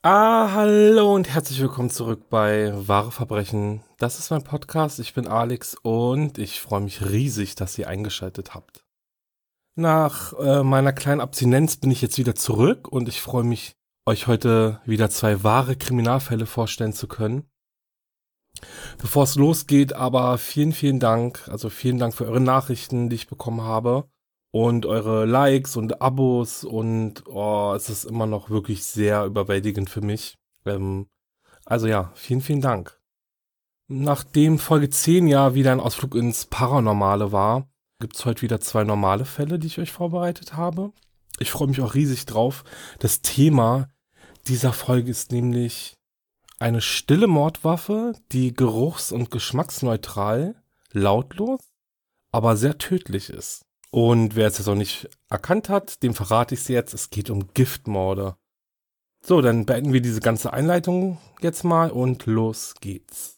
Hallo und herzlich willkommen zurück bei Wahre Verbrechen. Das ist mein Podcast, ich bin Alex und ich freue mich riesig, dass ihr eingeschaltet habt. Nach meiner kleinen Abstinenz bin ich jetzt wieder zurück und ich freue mich, euch heute wieder 2 wahre Kriminalfälle vorstellen zu können. Bevor es losgeht, aber vielen Dank, also vielen Dank für eure Nachrichten, die ich bekommen habe. Und eure Likes und Abos und es ist immer noch wirklich sehr überwältigend für mich. Also ja, vielen Dank. Nachdem Folge 10 ja wieder ein Ausflug ins Paranormale war, gibt es heute wieder 2 normale Fälle, die ich euch vorbereitet habe. Ich freue mich auch riesig drauf. Das Thema dieser Folge ist nämlich eine stille Mordwaffe, die geruchs- und geschmacksneutral, lautlos, aber sehr tödlich ist. Und wer es jetzt noch nicht erkannt hat, dem verrate ich es jetzt. Es geht um Giftmorde. So, dann beenden wir diese ganze Einleitung jetzt mal und los geht's.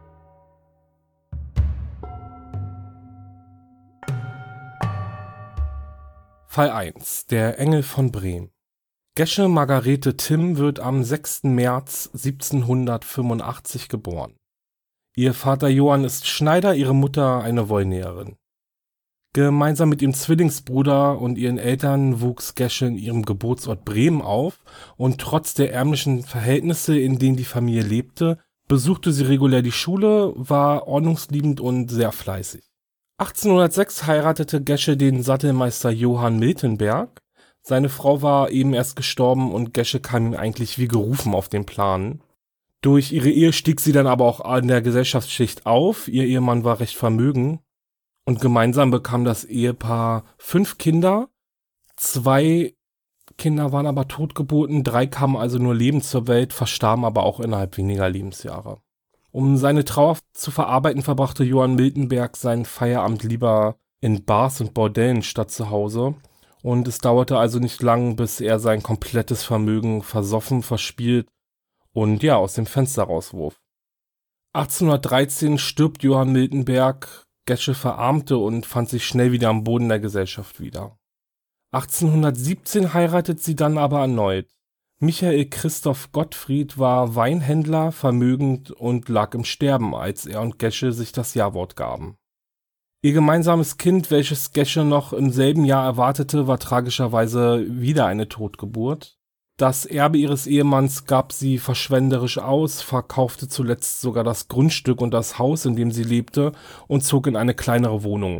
Fall 1. Der Engel von Bremen. Gesche Margarete Timm wird am 6. März 1785 geboren. Ihr Vater Johann ist Schneider, ihre Mutter eine Wollnäherin. Gemeinsam mit ihrem Zwillingsbruder und ihren Eltern wuchs Gesche in ihrem Geburtsort Bremen auf und trotz der ärmlichen Verhältnisse, in denen die Familie lebte, besuchte sie regulär die Schule, war ordnungsliebend und sehr fleißig. 1806 heiratete Gesche den Sattelmeister Johann Miltenberg. Seine Frau war eben erst gestorben und Gesche kam ihm eigentlich wie gerufen auf den Plan. Durch ihre Ehe stieg sie dann aber auch an der Gesellschaftsschicht auf. Ihr Ehemann war recht vermögend. Und gemeinsam bekam das Ehepaar 5 Kinder. 2 Kinder waren aber totgeboten, 3 kamen also nur lebend zur Welt, verstarben aber auch innerhalb weniger Lebensjahre. Um seine Trauer zu verarbeiten, verbrachte Johann Miltenberg seinen Feierabend lieber in Bars und Bordellen statt zu Hause. Und es dauerte also nicht lang, bis er sein komplettes Vermögen versoffen, verspielt und ja, aus dem Fenster rauswurf. 1813 stirbt Johann Miltenberg. Gesche verarmte und fand sich schnell wieder am Boden der Gesellschaft wieder. 1817 heiratet sie dann aber erneut. Michael Christoph Gottfried war Weinhändler, vermögend und lag im Sterben, als er und Gesche sich das Ja-Wort gaben. Ihr gemeinsames Kind, welches Gesche noch im selben Jahr erwartete, war tragischerweise wieder eine Totgeburt. Das Erbe ihres Ehemanns gab sie verschwenderisch aus, verkaufte zuletzt sogar das Grundstück und das Haus, in dem sie lebte, und zog in eine kleinere Wohnung.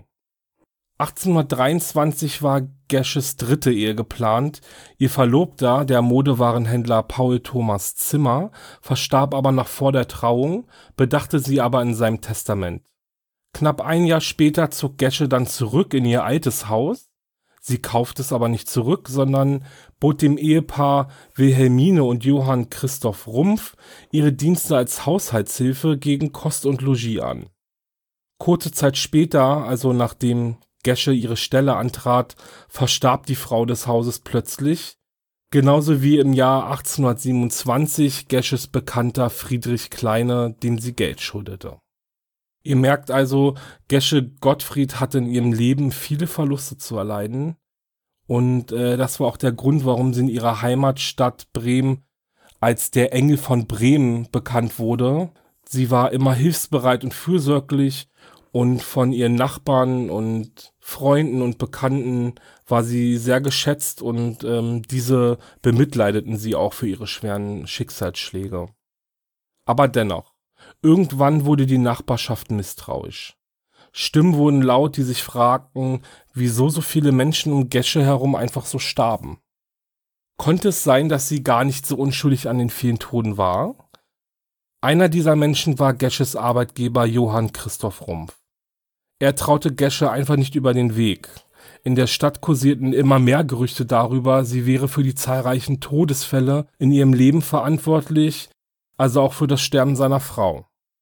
1823 war Gesches 3. Ehe geplant. Ihr Verlobter, der Modewarenhändler Paul Thomas Zimmer, verstarb aber noch vor der Trauung, bedachte sie aber in seinem Testament. Knapp ein Jahr später zog Gesche dann zurück in ihr altes Haus. Sie kaufte es aber nicht zurück, sondern bot dem Ehepaar Wilhelmine und Johann Christoph Rumpf ihre Dienste als Haushaltshilfe gegen Kost und Logis an. Kurze Zeit später, also nachdem Gesche ihre Stelle antrat, verstarb die Frau des Hauses plötzlich, genauso wie im Jahr 1827 Gesches Bekannter Friedrich Kleine, dem sie Geld schuldete. Ihr merkt also, Gesche Gottfried hatte in ihrem Leben viele Verluste zu erleiden. Und das war auch der Grund, warum sie in ihrer Heimatstadt Bremen als der Engel von Bremen bekannt wurde. Sie war immer hilfsbereit und fürsorglich und von ihren Nachbarn und Freunden und Bekannten war sie sehr geschätzt und diese bemitleideten sie auch für ihre schweren Schicksalsschläge. Aber dennoch. Irgendwann wurde die Nachbarschaft misstrauisch. Stimmen wurden laut, die sich fragten, wieso so viele Menschen um Gesche herum einfach so starben. Konnte es sein, dass sie gar nicht so unschuldig an den vielen Toten war? Einer dieser Menschen war Gesches Arbeitgeber Johann Christoph Rumpf. Er traute Gesche einfach nicht über den Weg. In der Stadt kursierten immer mehr Gerüchte darüber, sie wäre für die zahlreichen Todesfälle in ihrem Leben verantwortlich, also auch für das Sterben seiner Frau.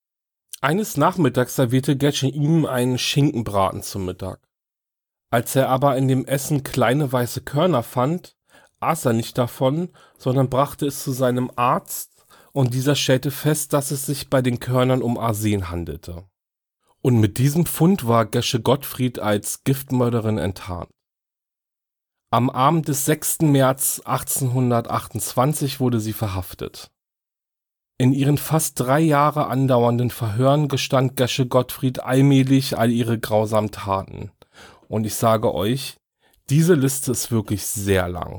Eines Nachmittags servierte Gesche ihm einen Schinkenbraten zum Mittag. Als er aber in dem Essen kleine weiße Körner fand, aß er nicht davon, sondern brachte es zu seinem Arzt, und dieser stellte fest, dass es sich bei den Körnern um Arsen handelte. Und mit diesem Fund war Gesche Gottfried als Giftmörderin enttarnt. Am Abend des 6. März 1828 wurde sie verhaftet. In ihren fast 3 Jahre andauernden Verhören gestand Gesche Gottfried allmählich all ihre grausamen Taten. Und ich sage euch, diese Liste ist wirklich sehr lang.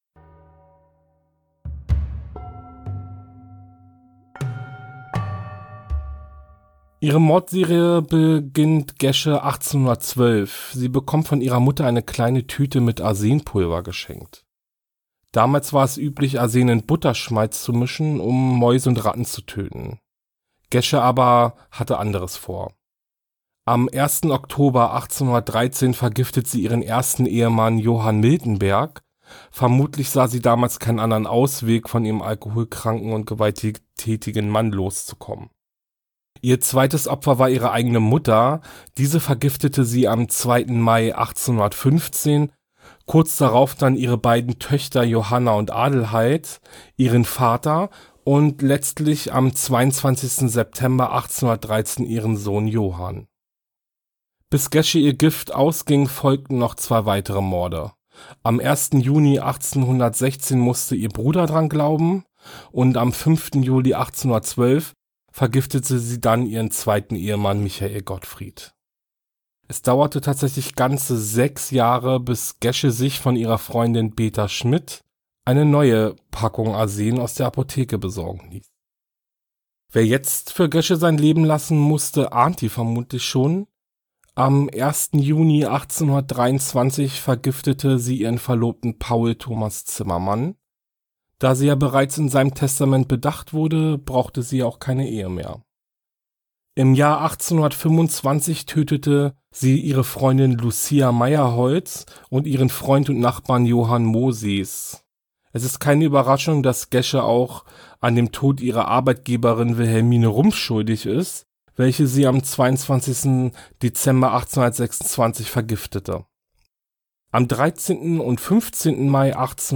Ihre Mordserie beginnt Gesche 1812. Sie bekommt von ihrer Mutter eine kleine Tüte mit Arsenpulver geschenkt. Damals war es üblich, Arsen in Butterschmalz zu mischen, um Mäuse und Ratten zu töten. Gesche aber hatte anderes vor. Am 1. Oktober 1813 vergiftet sie ihren ersten Ehemann Johann Miltenberg. Vermutlich sah sie damals keinen anderen Ausweg, von ihrem alkoholkranken und gewalttätigen Mann loszukommen. Ihr zweites Opfer war ihre eigene Mutter. Diese vergiftete sie am 2. Mai 1815. Kurz darauf dann ihre beiden Töchter Johanna und Adelheid, ihren Vater und letztlich am 22. September 1813 ihren Sohn Johann. Bis Gesche ihr Gift ausging, folgten noch 2 weitere Morde. Am 1. Juni 1816 musste ihr Bruder dran glauben und am 5. Juli 1812 vergiftete sie dann ihren zweiten Ehemann Michael Gottfried. Es dauerte tatsächlich ganze 6 Jahre, bis Gesche sich von ihrer Freundin Beta Schmidt eine neue Packung Arsen aus der Apotheke besorgen ließ. Wer jetzt für Gesche sein Leben lassen musste, ahnt die vermutlich schon. Am 1. Juni 1823 vergiftete sie ihren Verlobten Paul Thomas Zimmermann. Da sie ja bereits in seinem Testament bedacht wurde, brauchte sie auch keine Ehe mehr. Im Jahr 1825 tötete sie ihre Freundin Lucia Meyerholz und ihren Freund und Nachbarn Johann Moses. Es ist keine Überraschung, dass Gesche auch an dem Tod ihrer Arbeitgeberin Wilhelmine Rumpf schuldig ist, welche sie am 22. Dezember 1826 vergiftete. Am 13. und 15. Mai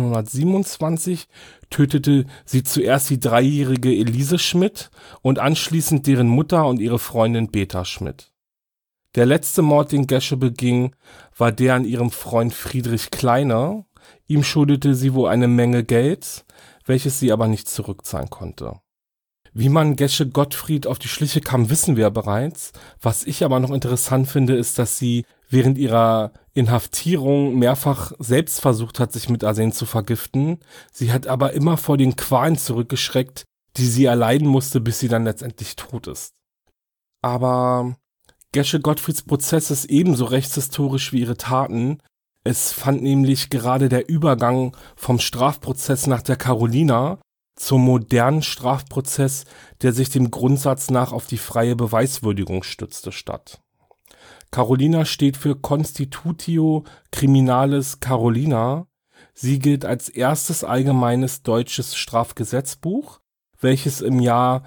1827 tötete sie zuerst die 3-jährige Elise Schmidt und anschließend deren Mutter und ihre Freundin Beta Schmidt. Der letzte Mord, den Gesche beging, war der an ihrem Freund Friedrich Kleiner. Ihm schuldete sie wohl eine Menge Geld, welches sie aber nicht zurückzahlen konnte. Wie man Gesche Gottfried auf die Schliche kam, wissen wir bereits. Was ich aber noch interessant finde, ist, dass sie während ihrer Inhaftierung mehrfach selbst versucht hat, sich mit Arsen zu vergiften. Sie hat aber immer vor den Qualen zurückgeschreckt, die sie erleiden musste, bis sie dann letztendlich tot ist. Aber Gesche Gottfrieds Prozess ist ebenso rechtshistorisch wie ihre Taten. Es fand nämlich gerade der Übergang vom Strafprozess nach der Carolina zum modernen Strafprozess, der sich dem Grundsatz nach auf die freie Beweiswürdigung stützte, statt. Carolina steht für Constitutio Criminalis Carolina. Sie gilt als erstes allgemeines deutsches Strafgesetzbuch, welches im Jahr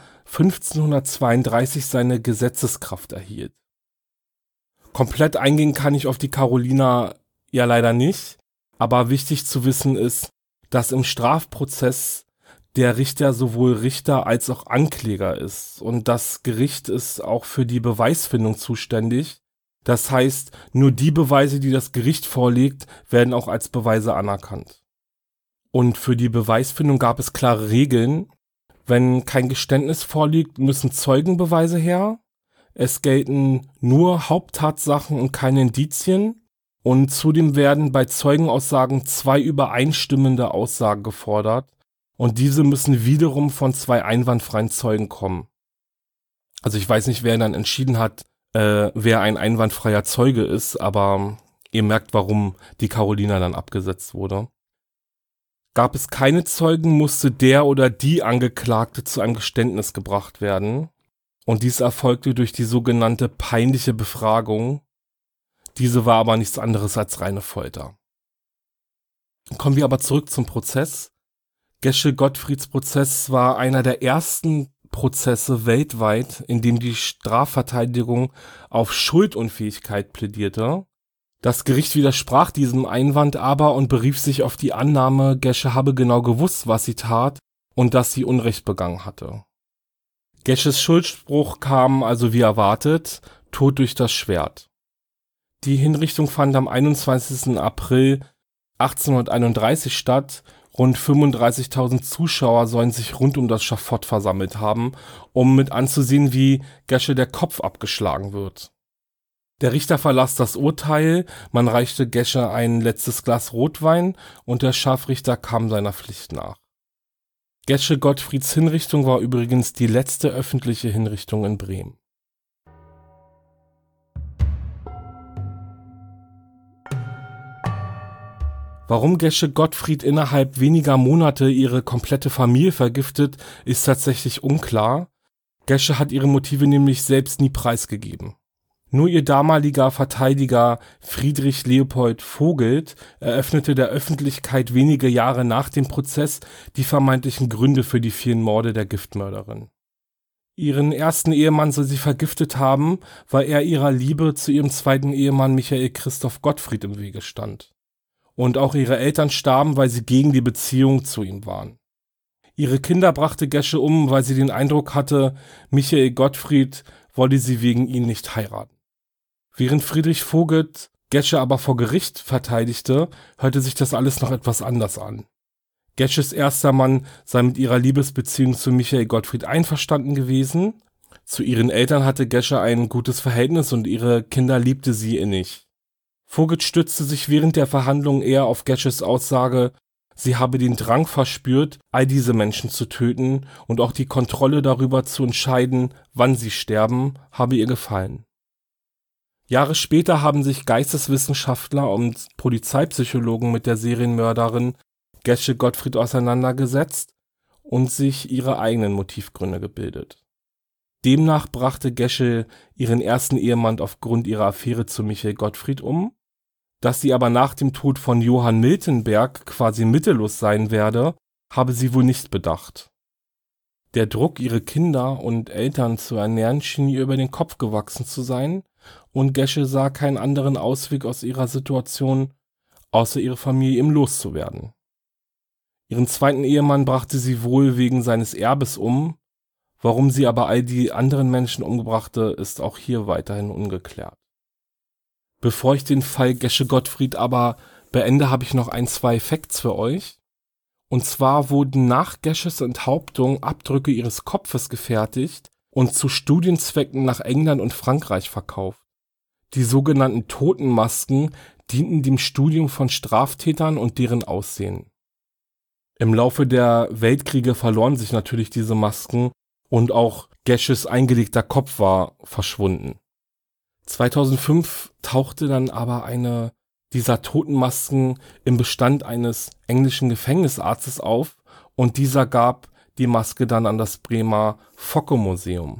1532 seine Gesetzeskraft erhielt. Komplett eingehen kann ich auf die Carolina ja leider nicht, aber wichtig zu wissen ist, dass im Strafprozess der Richter sowohl Richter als auch Ankläger ist und das Gericht ist auch für die Beweisfindung zuständig. Das heißt, nur die Beweise, die das Gericht vorlegt, werden auch als Beweise anerkannt. Und für die Beweisfindung gab es klare Regeln. Wenn kein Geständnis vorliegt, müssen Zeugenbeweise her. Es gelten nur Haupttatsachen und keine Indizien. Und zudem werden bei Zeugenaussagen 2 übereinstimmende Aussagen gefordert. Und diese müssen wiederum von 2 einwandfreien Zeugen kommen. Also ich weiß nicht, wer dann entschieden hat, wer ein einwandfreier Zeuge ist, aber ihr merkt, warum die Carolina dann abgesetzt wurde. Gab es keine Zeugen, musste der oder die Angeklagte zu einem Geständnis gebracht werden. Und dies erfolgte durch die sogenannte peinliche Befragung. Diese war aber nichts anderes als reine Folter. Kommen wir aber zurück zum Prozess. Gesche Gottfrieds Prozess war einer der ersten Prozesse weltweit, in dem die Strafverteidigung auf Schuldunfähigkeit plädierte. Das Gericht widersprach diesem Einwand aber und berief sich auf die Annahme, Gesche habe genau gewusst, was sie tat und dass sie Unrecht begangen hatte. Gesches Schuldspruch kam also wie erwartet, Tod durch das Schwert. Die Hinrichtung fand am 21. April 1831 statt. Rund 35.000 Zuschauer sollen sich rund um das Schafott versammelt haben, um mit anzusehen, wie Gesche der Kopf abgeschlagen wird. Der Richter verlas das Urteil, man reichte Gesche ein letztes Glas Rotwein und der Scharfrichter kam seiner Pflicht nach. Gesche Gottfrieds Hinrichtung war übrigens die letzte öffentliche Hinrichtung in Bremen. Warum Gesche Gottfried innerhalb weniger Monate ihre komplette Familie vergiftet, ist tatsächlich unklar. Gesche hat ihre Motive nämlich selbst nie preisgegeben. Nur ihr damaliger Verteidiger Friedrich Leopold Vogelt eröffnete der Öffentlichkeit wenige Jahre nach dem Prozess die vermeintlichen Gründe für die vielen Morde der Giftmörderin. Ihren ersten Ehemann soll sie vergiftet haben, weil er ihrer Liebe zu ihrem zweiten Ehemann Michael Christoph Gottfried im Wege stand. Und auch ihre Eltern starben, weil sie gegen die Beziehung zu ihm waren. Ihre Kinder brachte Gesche um, weil sie den Eindruck hatte, Michael Gottfried wolle sie wegen ihn nicht heiraten. Während Friedrich Vogelt Gesche aber vor Gericht verteidigte, hörte sich das alles noch etwas anders an. Gesches erster Mann sei mit ihrer Liebesbeziehung zu Michael Gottfried einverstanden gewesen. Zu ihren Eltern hatte Gesche ein gutes Verhältnis und ihre Kinder liebte sie innig. Vogelt stützte sich während der Verhandlungen eher auf Gesches Aussage, sie habe den Drang verspürt, all diese Menschen zu töten und auch die Kontrolle darüber zu entscheiden, wann sie sterben, habe ihr gefallen. Jahre später haben sich Geisteswissenschaftler und Polizeipsychologen mit der Serienmörderin Gesche Gottfried auseinandergesetzt und sich ihre eigenen Motivgründe gebildet. Demnach brachte Gesche ihren ersten Ehemann aufgrund ihrer Affäre zu Michael Gottfried um. Dass sie aber nach dem Tod von Johann Miltenberg quasi mittellos sein werde, habe sie wohl nicht bedacht. Der Druck, ihre Kinder und Eltern zu ernähren, schien ihr über den Kopf gewachsen zu sein, und Gesche sah keinen anderen Ausweg aus ihrer Situation, außer ihre Familie ihm loszuwerden. Ihren zweiten Ehemann brachte sie wohl wegen seines Erbes um, warum sie aber all die anderen Menschen umbrachte, ist auch hier weiterhin ungeklärt. Bevor ich den Fall Gesche Gottfried aber beende, habe ich noch 2 Facts für euch. Und zwar wurden nach Gesches Enthauptung Abdrücke ihres Kopfes gefertigt und zu Studienzwecken nach England und Frankreich verkauft. Die sogenannten Totenmasken dienten dem Studium von Straftätern und deren Aussehen. Im Laufe der Weltkriege verloren sich natürlich diese Masken und auch Gesches eingelegter Kopf war verschwunden. 2005 tauchte dann aber eine dieser Totenmasken im Bestand eines englischen Gefängnisarztes auf und dieser gab die Maske dann an das Bremer Focke-Museum.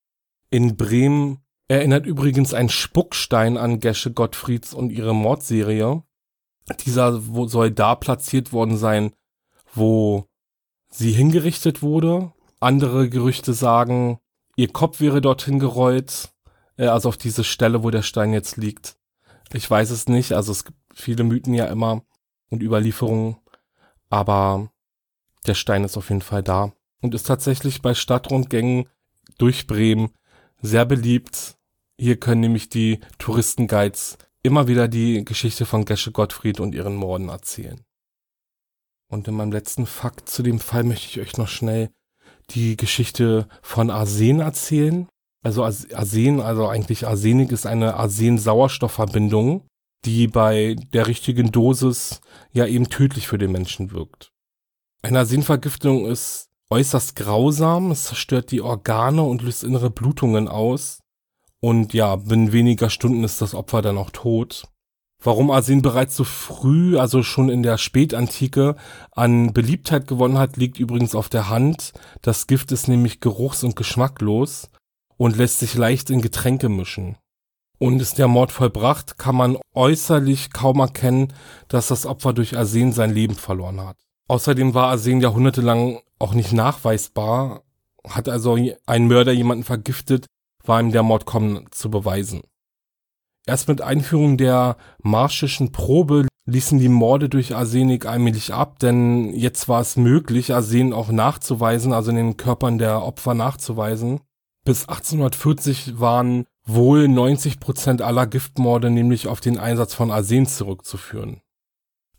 In Bremen erinnert übrigens ein Spuckstein an Gesche Gottfrieds und ihre Mordserie. Dieser soll da platziert worden sein, wo sie hingerichtet wurde. Andere Gerüchte sagen, ihr Kopf wäre dorthin gerollt, also auf diese Stelle, wo der Stein jetzt liegt. Ich weiß es nicht, also es gibt viele Mythen ja immer und Überlieferungen, aber der Stein ist auf jeden Fall da und ist tatsächlich bei Stadtrundgängen durch Bremen sehr beliebt. Hier können nämlich die Touristenguides immer wieder die Geschichte von Gesche Gottfried und ihren Morden erzählen. Und in meinem letzten Fakt zu dem Fall möchte ich euch noch schnell die Geschichte von Arsen erzählen. Also Arsen, also eigentlich Arsenik ist eine Arsen-Sauerstoff-Verbindung, die bei der richtigen Dosis ja eben tödlich für den Menschen wirkt. Eine Arsenvergiftung ist äußerst grausam, es zerstört die Organe und löst innere Blutungen aus. Und ja, binnen weniger Stunden ist das Opfer dann auch tot. Warum Arsen bereits so früh, also schon in der Spätantike, an Beliebtheit gewonnen hat, liegt übrigens auf der Hand. Das Gift ist nämlich geruchs- und geschmacklos und lässt sich leicht in Getränke mischen. Und ist der Mord vollbracht, kann man äußerlich kaum erkennen, dass das Opfer durch Arsen sein Leben verloren hat. Außerdem war Arsen jahrhundertelang auch nicht nachweisbar. Hat also ein Mörder jemanden vergiftet, war ihm der Mord kaum zu beweisen. Erst mit Einführung der marschischen Probe ließen die Morde durch Arsenik allmählich ab, denn jetzt war es möglich, Arsen auch nachzuweisen, also in den Körpern der Opfer nachzuweisen. Bis 1840 waren wohl 90% aller Giftmorde nämlich auf den Einsatz von Arsen zurückzuführen.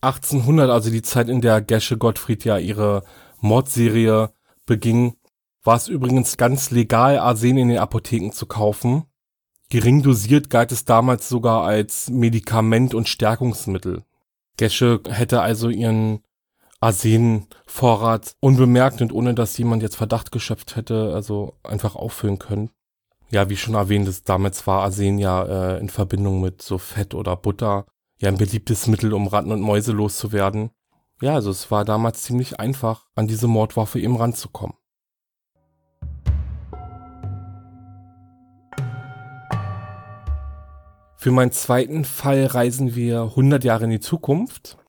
1800, also die Zeit, in der Gesche Gottfried ja ihre Mordserie beging, war es übrigens ganz legal, Arsen in den Apotheken zu kaufen. Gering dosiert galt es damals sogar als Medikament und Stärkungsmittel. Gesche hätte also ihren Arsenvorrat unbemerkt und ohne dass jemand jetzt Verdacht geschöpft hätte, also einfach auffüllen können. Ja, wie schon erwähnt, damals war Arsen ja in Verbindung mit so Fett oder Butter ja ein beliebtes Mittel, um Ratten und Mäuse loszuwerden. Ja, also es war damals ziemlich einfach, an diese Mordwaffe eben ranzukommen. Für meinen zweiten Fall reisen wir 100 Jahre in die Zukunft.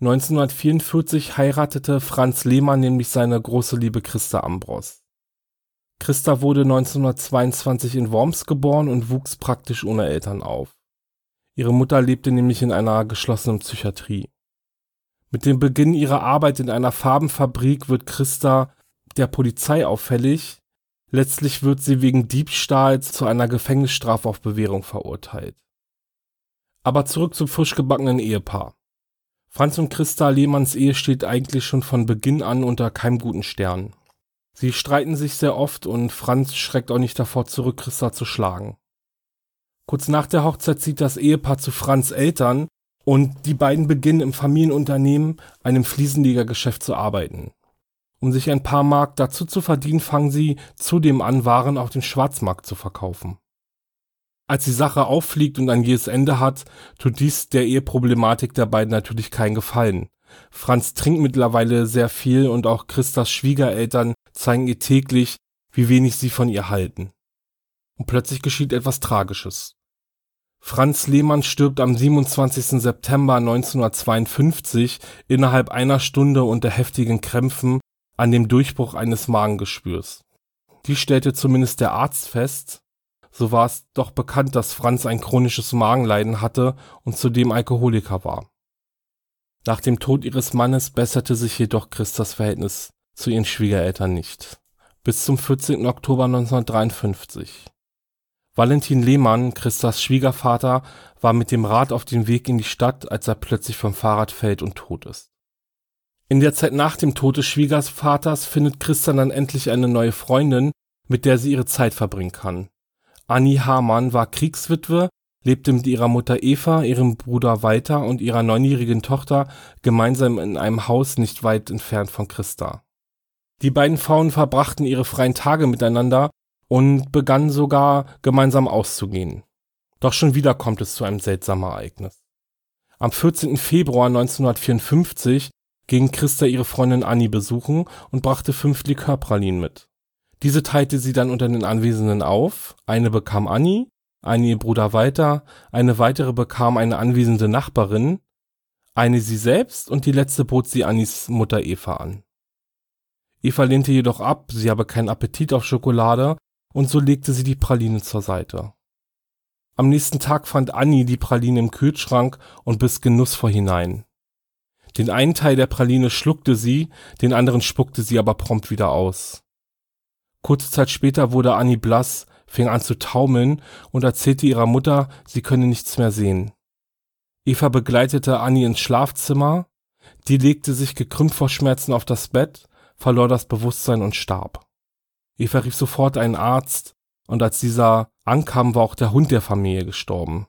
1944 heiratete Franz Lehmann nämlich seine große Liebe Christa Ambros. Christa wurde 1922 in Worms geboren und wuchs praktisch ohne Eltern auf. Ihre Mutter lebte nämlich in einer geschlossenen Psychiatrie. Mit dem Beginn ihrer Arbeit in einer Farbenfabrik wird Christa der Polizei auffällig. Letztlich wird sie wegen Diebstahls zu einer Gefängnisstrafe auf Bewährung verurteilt. Aber zurück zum frisch gebackenen Ehepaar. Franz und Christa Lehmanns Ehe steht eigentlich schon von Beginn an unter keinem guten Stern. Sie streiten sich sehr oft und Franz schreckt auch nicht davor zurück, Christa zu schlagen. Kurz nach der Hochzeit zieht das Ehepaar zu Franz' Eltern und die beiden beginnen im Familienunternehmen, einem Fliesenlegergeschäft, zu arbeiten. Um sich ein paar Mark dazu zu verdienen, fangen sie zudem an, Waren auf dem Schwarzmarkt zu verkaufen. Als die Sache auffliegt und ein jähes Ende hat, tut dies der Eheproblematik der beiden natürlich keinen Gefallen. Franz trinkt mittlerweile sehr viel und auch Christas Schwiegereltern zeigen ihr täglich, wie wenig sie von ihr halten. Und plötzlich geschieht etwas Tragisches. Franz Lehmann stirbt am 27. September 1952 innerhalb einer Stunde unter heftigen Krämpfen an dem Durchbruch eines Magengeschwürs. Dies stellte zumindest der Arzt fest. So war es doch bekannt, dass Franz ein chronisches Magenleiden hatte und zudem Alkoholiker war. Nach dem Tod ihres Mannes besserte sich jedoch Christas Verhältnis zu ihren Schwiegereltern nicht. Bis zum 14. Oktober 1953. Valentin Lehmann, Christas Schwiegervater, war mit dem Rad auf dem Weg in die Stadt, als er plötzlich vom Fahrrad fällt und tot ist. In der Zeit nach dem Tod des Schwiegervaters findet Christa dann endlich eine neue Freundin, mit der sie ihre Zeit verbringen kann. Annie Hamann war Kriegswitwe, lebte mit ihrer Mutter Eva, ihrem Bruder Walter und ihrer 9-jährigen Tochter gemeinsam in einem Haus nicht weit entfernt von Christa. Die beiden Frauen verbrachten ihre freien Tage miteinander und begannen sogar gemeinsam auszugehen. Doch schon wieder kommt es zu einem seltsamen Ereignis. Am 14. Februar 1954 ging Christa ihre Freundin Annie besuchen und brachte 5 Likörpralinen mit. Diese teilte sie dann unter den Anwesenden auf. Eine bekam Annie, eine ihr Bruder Walter, eine weitere bekam eine anwesende Nachbarin, eine sie selbst und die letzte bot sie Annies Mutter Eva an. Eva lehnte jedoch ab, sie habe keinen Appetit auf Schokolade und so legte sie die Praline zur Seite. Am nächsten Tag fand Annie die Praline im Kühlschrank und biss genussvoll hinein. Den einen Teil der Praline schluckte sie, den anderen spuckte sie aber prompt wieder aus. Kurze Zeit später wurde Annie blass, fing an zu taumeln und erzählte ihrer Mutter, sie könne nichts mehr sehen. Eva begleitete Annie ins Schlafzimmer, die legte sich gekrümmt vor Schmerzen auf das Bett, verlor das Bewusstsein und starb. Eva rief sofort einen Arzt und als dieser ankam, war auch der Hund der Familie gestorben.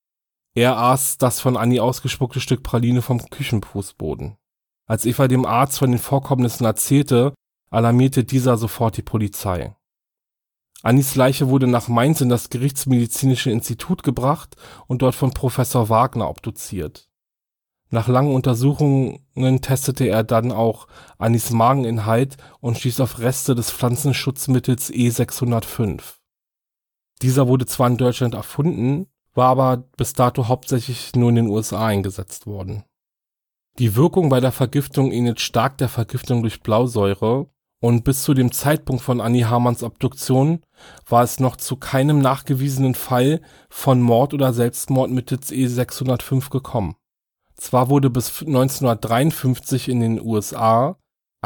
Er aß das von Annie ausgespuckte Stück Praline vom Küchenfußboden. Als Eva dem Arzt von den Vorkommnissen erzählte, alarmierte dieser sofort die Polizei. Annies Leiche wurde nach Mainz in das Gerichtsmedizinische Institut gebracht und dort von Professor Wagner obduziert. Nach langen Untersuchungen testete er dann auch Annies Mageninhalt und stieß auf Reste des Pflanzenschutzmittels E605. Dieser wurde zwar in Deutschland erfunden, war aber bis dato hauptsächlich nur in den USA eingesetzt worden. Die Wirkung bei der Vergiftung ähnelt stark der Vergiftung durch Blausäure und bis zu dem Zeitpunkt von Annie Hamanns Obduktion war es noch zu keinem nachgewiesenen Fall von Mord oder Selbstmord mittels E605 gekommen. Zwar wurde bis 1953 in den USA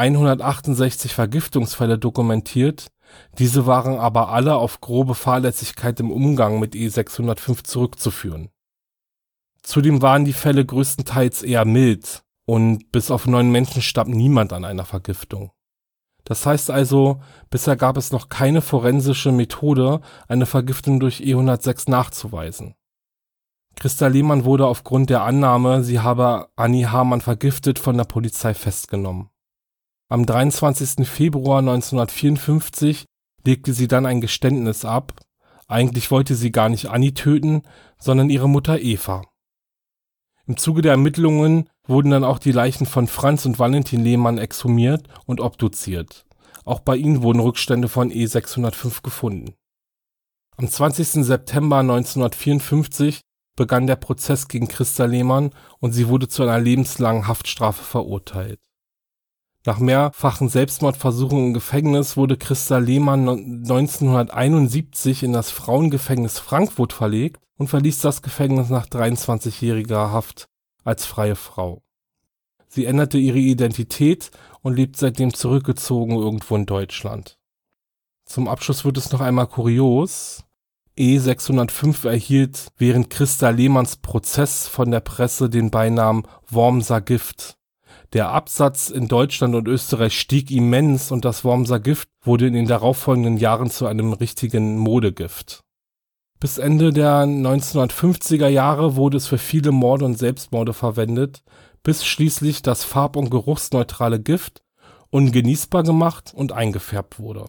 168 Vergiftungsfälle dokumentiert, diese waren aber alle auf grobe Fahrlässigkeit im Umgang mit E605 zurückzuführen. Zudem waren die Fälle größtenteils eher mild und bis auf 9 Menschen starb niemand an einer Vergiftung. Das heißt also, bisher gab es noch keine forensische Methode, eine Vergiftung durch E106 nachzuweisen. Christa Lehmann wurde aufgrund der Annahme, sie habe Annie Hamann vergiftet, von der Polizei festgenommen. Am 23. Februar 1954 legte sie dann ein Geständnis ab. Eigentlich wollte sie gar nicht Annie töten, sondern ihre Mutter Eva. Im Zuge der Ermittlungen wurden dann auch die Leichen von Franz und Valentin Lehmann exhumiert und obduziert. Auch bei ihnen wurden Rückstände von E605 gefunden. Am 20. September 1954 begann der Prozess gegen Christa Lehmann und sie wurde zu einer lebenslangen Haftstrafe verurteilt. Nach mehrfachen Selbstmordversuchen im Gefängnis wurde Christa Lehmann 1971 in das Frauengefängnis Frankfurt verlegt und verließ das Gefängnis nach 23-jähriger Haft als freie Frau. Sie änderte ihre Identität und lebt seitdem zurückgezogen irgendwo in Deutschland. Zum Abschluss wird es noch einmal kurios. E605 erhielt während Christa Lehmanns Prozess von der Presse den Beinamen Wormser Gift. Der Absatz in Deutschland und Österreich stieg immens und das Wormser Gift wurde in den darauffolgenden Jahren zu einem richtigen Modegift. Bis Ende der 1950er Jahre wurde es für viele Morde und Selbstmorde verwendet, bis schließlich das farb- und geruchsneutrale Gift ungenießbar gemacht und eingefärbt wurde.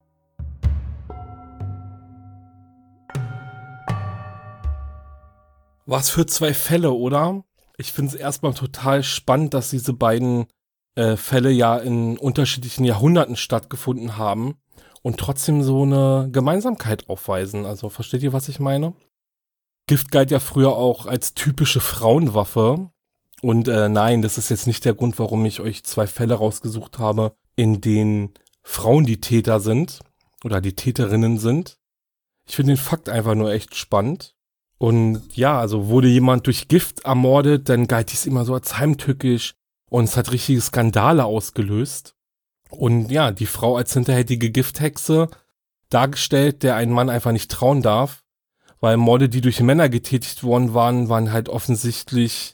Was für 2 Fälle, oder? Ich finde es erstmal total spannend, dass diese beiden Fälle ja in unterschiedlichen Jahrhunderten stattgefunden haben und trotzdem so eine Gemeinsamkeit aufweisen. Also versteht ihr, was ich meine? Gift galt ja früher auch als typische Frauenwaffe. Und nein, das ist jetzt nicht der Grund, warum ich euch 2 Fälle rausgesucht habe, in denen Frauen die Täter sind oder die Täterinnen sind. Ich finde den Fakt einfach nur echt spannend. Und ja, also wurde jemand durch Gift ermordet, dann galt dies immer so als heimtückisch und es hat richtige Skandale ausgelöst. Und ja, die Frau als hinterhältige Gifthexe dargestellt, der ein Mann einfach nicht trauen darf, weil Morde, die durch Männer getätigt worden waren halt offensichtlich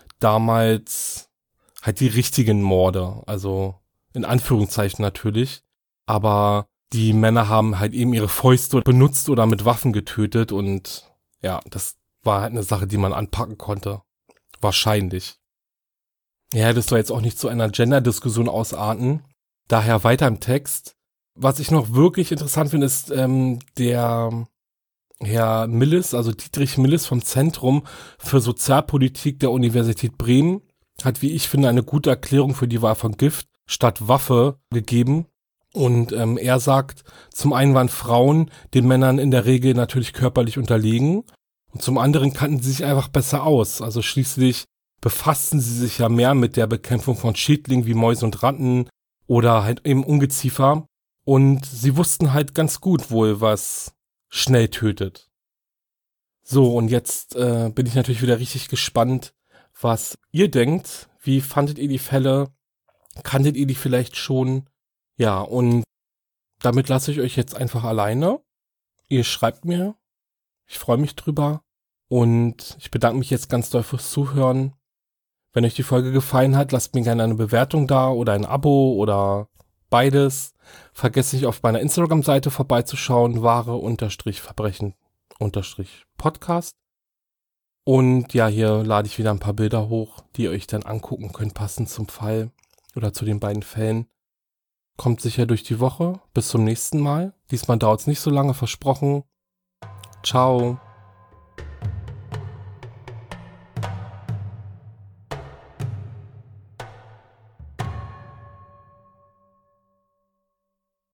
damals halt die richtigen Morde, also in Anführungszeichen natürlich, aber die Männer haben halt eben ihre Fäuste benutzt oder mit Waffen getötet und ja, das war halt eine Sache, die man anpacken konnte. Wahrscheinlich. Ja, das soll jetzt auch nicht zu einer Gender-Diskussion ausarten. Daher weiter im Text. Was ich noch wirklich interessant finde, ist der Herr Millis, also Dietrich Millis vom Zentrum für Sozialpolitik der Universität Bremen, hat, wie ich finde, eine gute Erklärung für die Wahl von Gift statt Waffe gegeben. Und er sagt, zum einen waren Frauen den Männern in der Regel natürlich körperlich unterlegen und zum anderen kannten sie sich einfach besser aus. Also schließlich befassten sie sich ja mehr mit der Bekämpfung von Schädlingen wie Mäuse und Ratten oder halt eben Ungeziefer und sie wussten halt ganz gut wohl, was schnell tötet. So, und jetzt bin ich natürlich wieder richtig gespannt, was ihr denkt. Wie fandet ihr die Fälle? Kanntet ihr die vielleicht schon? Ja, und damit lasse ich euch jetzt einfach alleine. Ihr schreibt mir. Ich freue mich drüber. Und ich bedanke mich jetzt ganz doll fürs Zuhören. Wenn euch die Folge gefallen hat, lasst mir gerne eine Bewertung da oder ein Abo oder beides. Vergesst nicht auf meiner Instagram-Seite vorbeizuschauen. wahre-verbrechen-podcast. Und ja, hier lade ich wieder ein paar Bilder hoch, die ihr euch dann angucken könnt, passend zum Fall oder zu den beiden Fällen. Kommt sicher durch die Woche. Bis zum nächsten Mal. Diesmal dauert es nicht so lange, versprochen. Ciao.